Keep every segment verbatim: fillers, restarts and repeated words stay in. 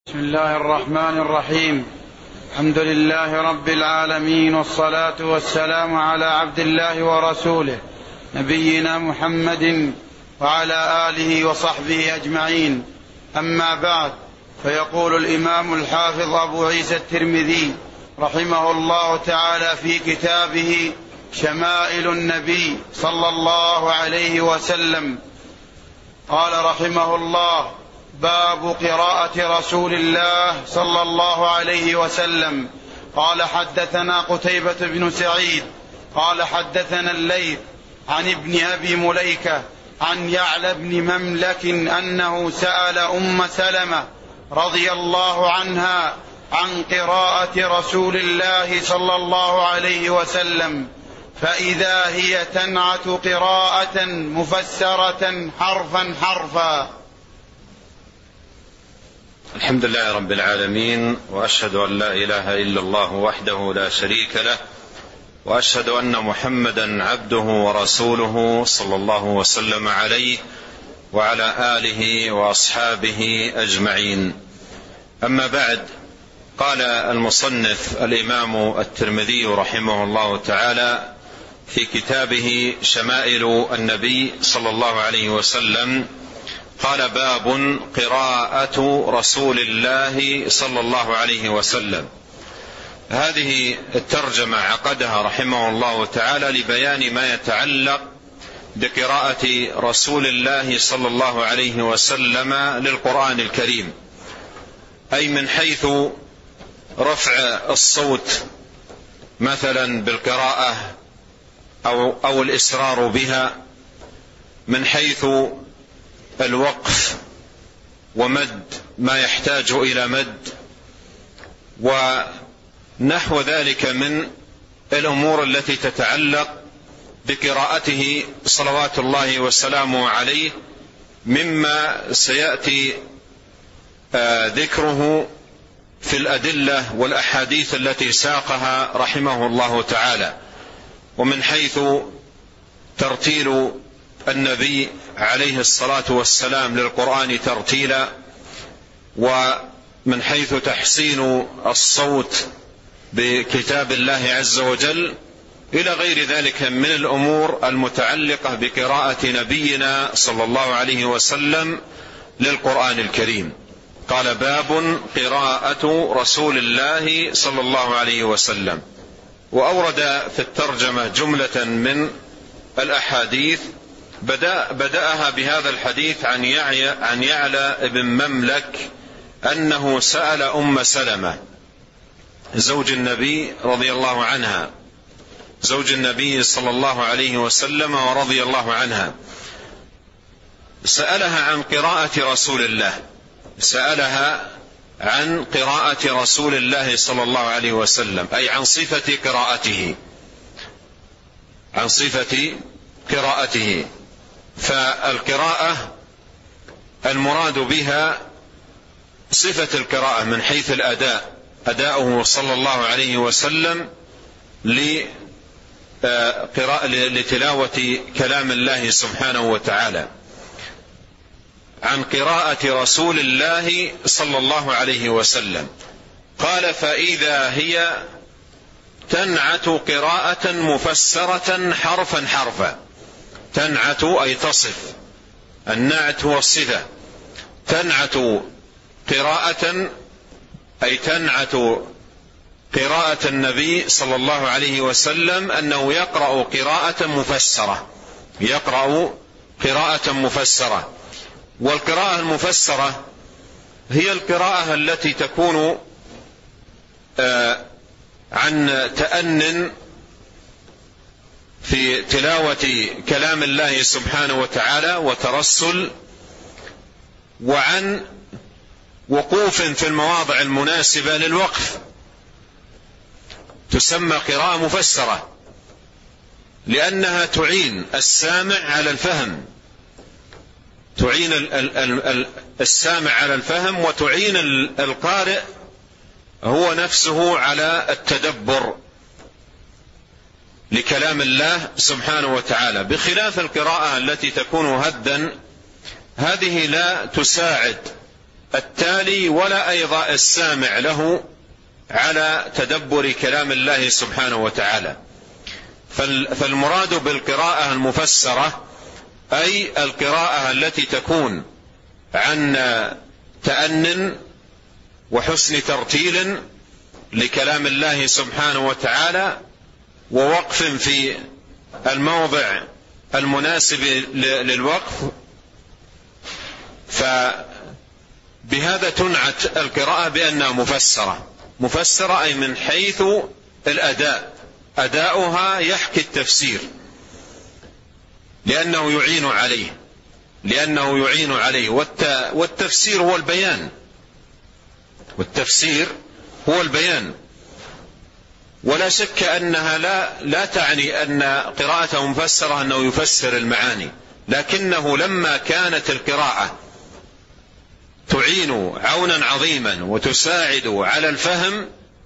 بسم الله الرحمن الرحيم. الحمد لله رب العالمين، والصلاة والسلام على عبد الله ورسوله نبينا محمد وعلى آله وصحبه أجمعين. أما بعد، فيقول الإمام الحافظ أبو عيسى الترمذي رحمه الله تعالى في كتابه شمائل النبي صلى الله عليه وسلم، قال رحمه الله: باب قراءة رسول الله صلى الله عليه وسلم. قال: حدثنا قتيبة بن سعيد قال حدثنا الليث عن ابن أبي مليكة عن يعلى بن مملك أنه سأل أم سلمة رضي الله عنها عن قراءة رسول الله صلى الله عليه وسلم، فإذا هي تنعت قراءة مفسرة حرفا حرفا. الحمد لله رب العالمين، وأشهد أن لا إله إلا الله وحده لا شريك له، وأشهد أن محمدا عبده ورسوله صلى الله وسلم عليه وعلى آله وأصحابه أجمعين. أما بعد، قال المصنف الإمام الترمذي رحمه الله تعالى في كتابه شمائل النبي صلى الله عليه وسلم، قال: باب قراءة رسول الله صلى الله عليه وسلم. هذه الترجمة عقدها رحمه الله تعالى لبيان ما يتعلق بقراءة رسول الله صلى الله عليه وسلم للقرآن الكريم، أي من حيث رفع الصوت مثلا بالقراءة أو, أو الإسرار بها، من حيث الوقف ومد ما يحتاج إلى مد، ونحو ذلك من الأمور التي تتعلق بقراءته صلوات الله وسلامه عليه، مما سيأتي ذكره في الأدلة والأحاديث التي ساقها رحمه الله تعالى، ومن حيث ترتيل النبي عليه الصلاة والسلام للقرآن ترتيلا، ومن حيث تحسين الصوت بكتاب الله عز وجل، إلى غير ذلك من الأمور المتعلقة بقراءة نبينا صلى الله عليه وسلم للقرآن الكريم. قال: باب قراءة رسول الله صلى الله عليه وسلم. وأورد في الترجمة جملة من الأحاديث، بدأ بدأها بهذا الحديث عن يعلى, عن يعلى بن مملك أنه سأل أم سلمة زوج النبي رضي الله عنها، زوج النبي صلى الله عليه وسلم ورضي الله عنها، سألها عن قراءة رسول الله، سألها عن قراءة رسول الله صلى الله عليه وسلم، أي عن صفة قراءته، عن صفة قراءته. فالقراءة المراد بها صفة القراءة من حيث الأداء، أداؤه صلى الله عليه وسلم لتلاوة كلام الله سبحانه وتعالى، عن قراءة رسول الله صلى الله عليه وسلم. قال: فإذا هي تنعت قراءة مفسرة حرفا حرفا. تنعت أي تصف، النعت هو الصفة. تنعت قراءة أي تنعت قراءة النبي صلى الله عليه وسلم أنه يقرأ قراءة مفسرة، يقرأ قراءة مفسرة. والقراءة المفسرة هي القراءة التي تكون عن تأنٍ في تلاوة كلام الله سبحانه وتعالى وترسل، وعن وقوف في المواضع المناسبة للوقف، تسمى قراءة مفسرة، لأنها تعين السامع على الفهم، تعين السامع على الفهم، وتعين القارئ هو نفسه على التدبر لكلام الله سبحانه وتعالى، بخلاف القراءة التي تكون هدا، هذه لا تساعد التالي ولا أيضا السامع له على تدبر كلام الله سبحانه وتعالى. فالمراد بالقراءة المفسرة أي القراءة التي تكون عن تأنٍ وحسن ترتيل لكلام الله سبحانه وتعالى، ووقف في الموضع المناسب للوقف. فبهذا تنعت القراءة بأنها مفسرة. مفسرة أي من حيث الأداء، أداؤها يحكي التفسير، لأنه يعين عليه لأنه يعين عليه والتفسير هو البيان والتفسير هو البيان. ولا شك أنها لا, لا تعني أن قراءته مفسرة أنه يفسر المعاني، لكنه لما كانت القراءة تعين عونا عظيما وتساعد على الفهم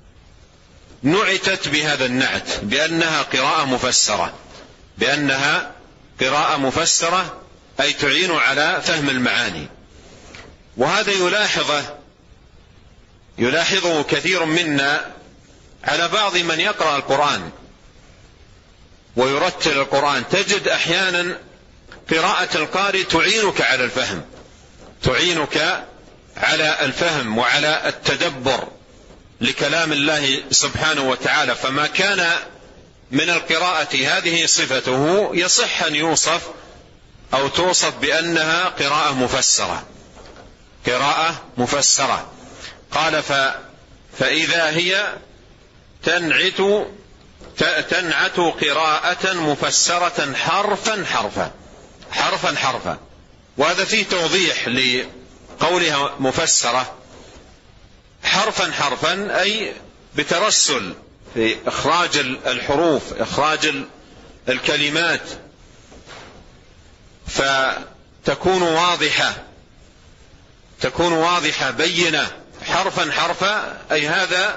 نعتت بهذا النعت بأنها قراءة مفسرة بأنها قراءة مفسرة أي تعين على فهم المعاني. وهذا يلاحظه يلاحظه كثير منا على بعض من يقرأ القرآن ويرتل القرآن. تجد أحيانا قراءة القارئ تعينك على الفهم تعينك على الفهم وعلى التدبر لكلام الله سبحانه وتعالى. فما كان من القراءة هذه صفته يصح أن يوصف أو توصف بأنها قراءة مفسرة قراءة مفسرة. قال ف فإذا هي تنعت تنعت قراءة مفسرة حرفا حرفا حرفا حرفا. وهذا فيه توضيح لقولها مفسرة حرفا حرفا أي بترسل في إخراج الحروف إخراج الكلمات فتكون واضحة تكون واضحة بينة حرفا حرفا. أي هذا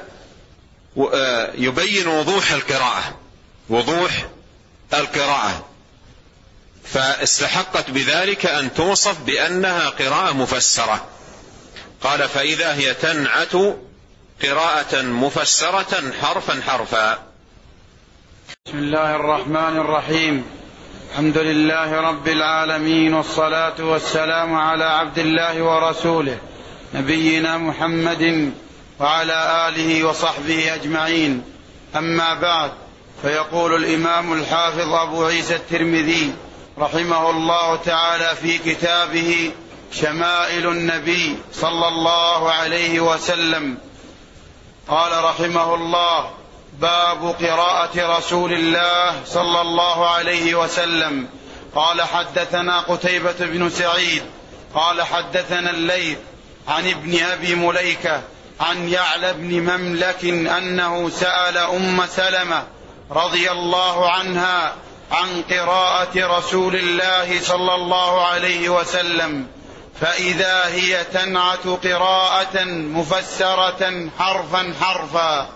يبين وضوح القراءة وضوح القراءة فاستحقت بذلك أن توصف بأنها قراءة مفسرة. قال فإذا هي تنعت قراءة مفسرة حرفا حرفا. بسم الله الرحمن الرحيم. الحمد لله رب العالمين، والصلاة والسلام على عبد الله ورسوله نبينا محمد وعلى آله وصحبه أجمعين. أما بعد، فيقول الإمام الحافظ أبو عيسى الترمذي رحمه الله تعالى في كتابه شمائل النبي صلى الله عليه وسلم، قال رحمه الله: باب قراءة رسول الله صلى الله عليه وسلم. قال حدثنا قتيبة بن سعيد قال حدثنا الليث عن ابن أبي مليكة عن يعلى بن مملك أنه سأل أم سلمة رضي الله عنها عن قراءة رسول الله صلى الله عليه وسلم، فإذا هي تنعت قراءة مفسرة حرفا حرفا.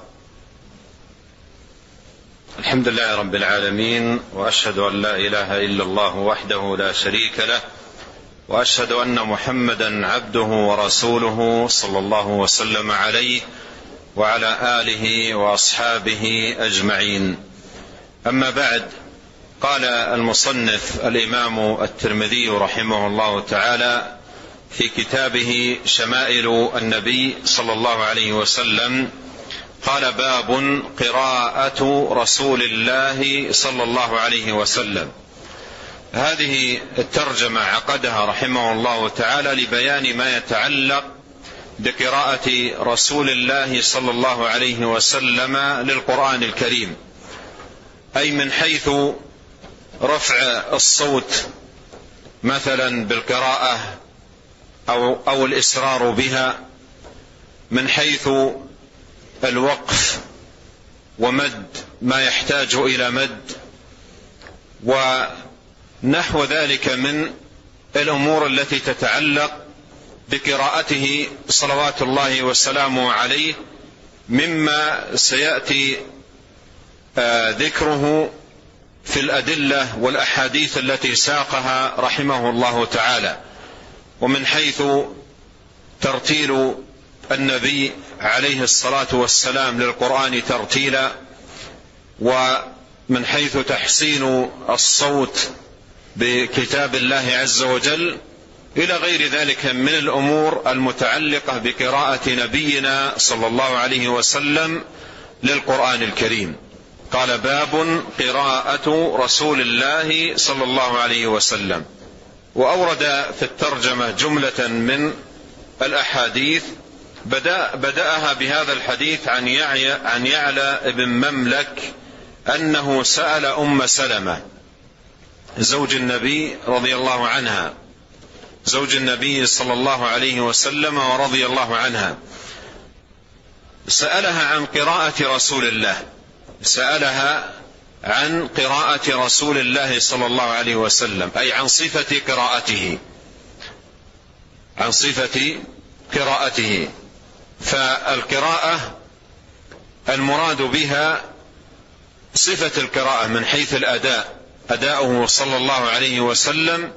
الحمد لله رب العالمين، وأشهد أن لا إله إلا الله وحده لا شريك له، وأشهد أن محمدا عبده ورسوله صلى الله وسلم عليه وعلى آله وأصحابه أجمعين. أما بعد، قال المصنف الإمام الترمذي رحمه الله تعالى في كتابه شمائل النبي صلى الله عليه وسلم، قال: باب قراءة رسول الله صلى الله عليه وسلم. هذه الترجمة عقدها رحمه الله تعالى لبيان ما يتعلق بقراءة رسول الله صلى الله عليه وسلم للقرآن الكريم، أي من حيث رفع الصوت مثلا بالقراءة أو, أو الإسرار بها، من حيث الوقف ومد ما يحتاج إلى مد ونحو ذلك من الأمور التي تتعلق بقراءته صلوات الله وسلامه عليه، مما سيأتي ذكره في الأدلة والأحاديث التي ساقها رحمه الله تعالى. ومن حيث ترتيل النبي عليه الصلاة والسلام للقرآن ترتيلا، ومن حيث تحسين الصوت بكتاب الله عز وجل، إلى غير ذلك من الأمور المتعلقة بقراءة نبينا صلى الله عليه وسلم للقرآن الكريم. قال: باب قراءة رسول الله صلى الله عليه وسلم. وأورد في الترجمة جملة من الأحاديث، بدأ بدأها بهذا الحديث عن يعلى, عن يعلى بن مملك أنه سأل أم سلمة زوج النبي رضي الله عنها، زوج النبي صلى الله عليه وسلم ورضي الله عنها، سألها عن قراءة رسول الله، سألها عن قراءة رسول الله صلى الله عليه وسلم، أي عن صفة قراءته، عن صفة قراءته. فالقراءة المراد بها صفة القراءة من حيث الأداء، أداؤه صلى الله عليه وسلم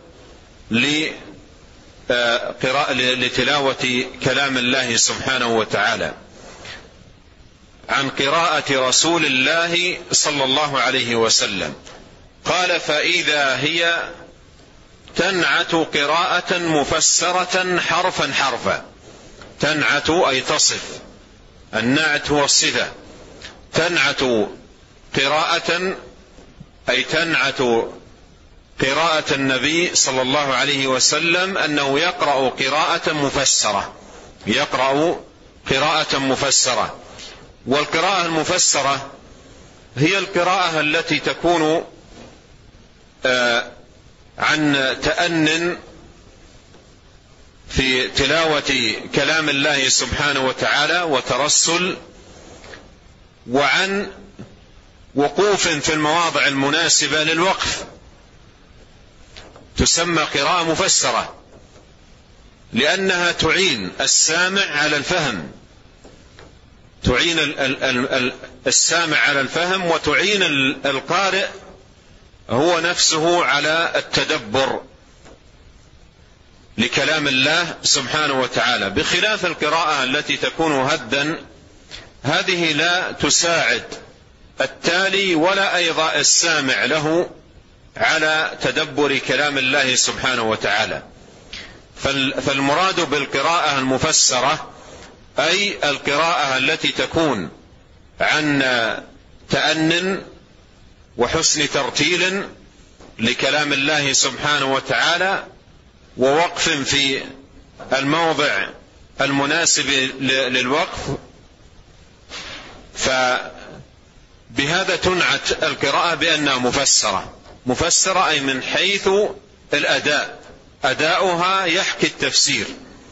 لتلاوة كلام الله سبحانه وتعالى، عن قراءة رسول الله صلى الله عليه وسلم. قال: فإذا هي تنعت قراءة مفسرة حرفا حرفا. تنعت أي تصف، النعت هو الصفة. تنعت قراءة أي تنعت قراءة النبي صلى الله عليه وسلم أنه يقرأ قراءة مفسرة، يقرأ قراءة مفسرة. والقراءة المفسرة هي القراءة التي تكون عن تأنٍ في تلاوة كلام الله سبحانه وتعالى وترسل، وعن وقوف في المواضع المناسبة للوقف، تسمى قراءة مفسرة، لأنها تعين السامع على الفهم، تعين السامع على الفهم، وتعين القارئ هو نفسه على التدبر لكلام الله سبحانه وتعالى، بخلاف القراءة التي تكون هدا، هذه لا تساعد التالي ولا أيضا السامع له على تدبر كلام الله سبحانه وتعالى. فالمراد بالقراءة المفسرة أي القراءة التي تكون عن تأنٍ وحسن ترتيل لكلام الله سبحانه وتعالى، ووقف في الموضع المناسب للوقف. فبهذا تنعت القراءة بأنها مفسرة. مفسرة أي من حيث الأداء، أداؤها يحكي التفسير،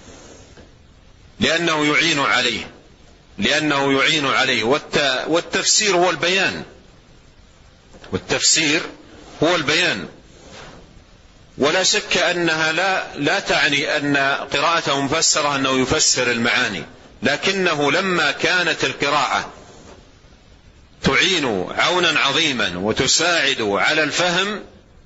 لأنه يعين عليه، لأنه يعين عليه. والتفسير هو البيان، والتفسير هو البيان. ولا شك أنها لا, لا تعني أن قراءته مفسرة أنه يفسر المعاني، لكنه لما كانت القراءة تعين عونا عظيما وتساعد على الفهم،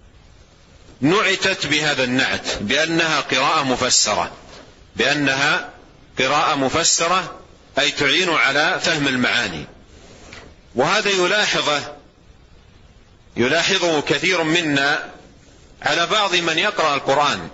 نعتت بهذا النعت بأنها قراءة مفسرة، بأنها قراءة مفسرة أي تعين على فهم المعاني. وهذا يلاحظه يلاحظه كثير منا على بعض من يقرأ القرآن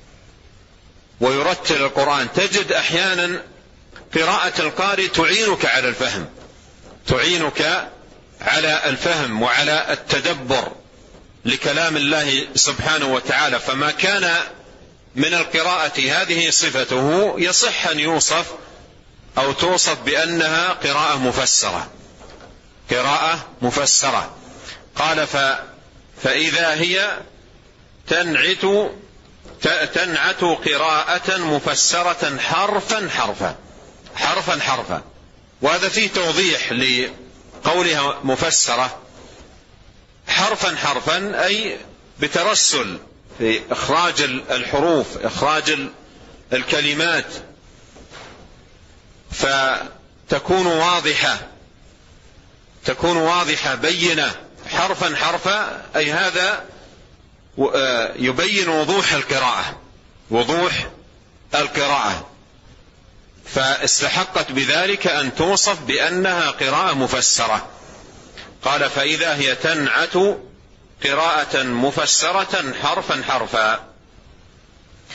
ويرتل القرآن. تجد أحيانا قراءة القارئ تعينك على الفهم، تعينك على الفهم وعلى التدبر لكلام الله سبحانه وتعالى. فما كان من القراءة هذه صفته يصح أن يوصف أو توصف بأنها قراءة مفسرة، قراءة مفسرة. قال: ف فإذا هي تنعت تنعت قراءة مفسرة حرفا حرفا حرفا حرفا. وهذا فيه توضيح لقولها مفسرة حرفا حرفا، أي بترسل في إخراج الحروف، إخراج الكلمات، فتكون واضحة، تكون واضحة بينة حرفا حرفا. أي هذا يبين وضوح القراءة، وضوح القراءة. فاستحقت بذلك أن توصف بأنها قراءة مفسرة. قال: فإذا هي تنعت قراءة مفسرة حرفا حرفا.